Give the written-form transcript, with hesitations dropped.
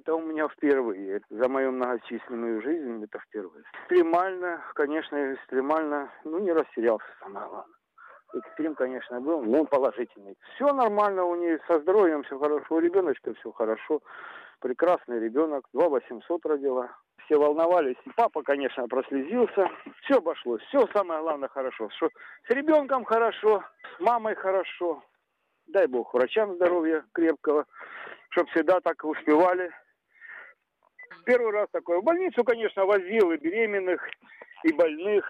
Это у меня впервые. За мою многочисленную жизнь это впервые. Экстремально, конечно, экстремально. Не растерялся, самое главное. Экстрим, конечно, был, но положительный. Все нормально у нее, со здоровьем все хорошо. У ребеночка все хорошо. Прекрасный ребенок. 2800 родила. Все волновались. Папа, конечно, прослезился. Все обошлось. Все самое главное хорошо. Что с ребенком хорошо, с мамой хорошо. Дай бог врачам здоровья крепкого, чтобы всегда так успевали. Первый раз такое. В больницу, конечно, возил и беременных, и больных.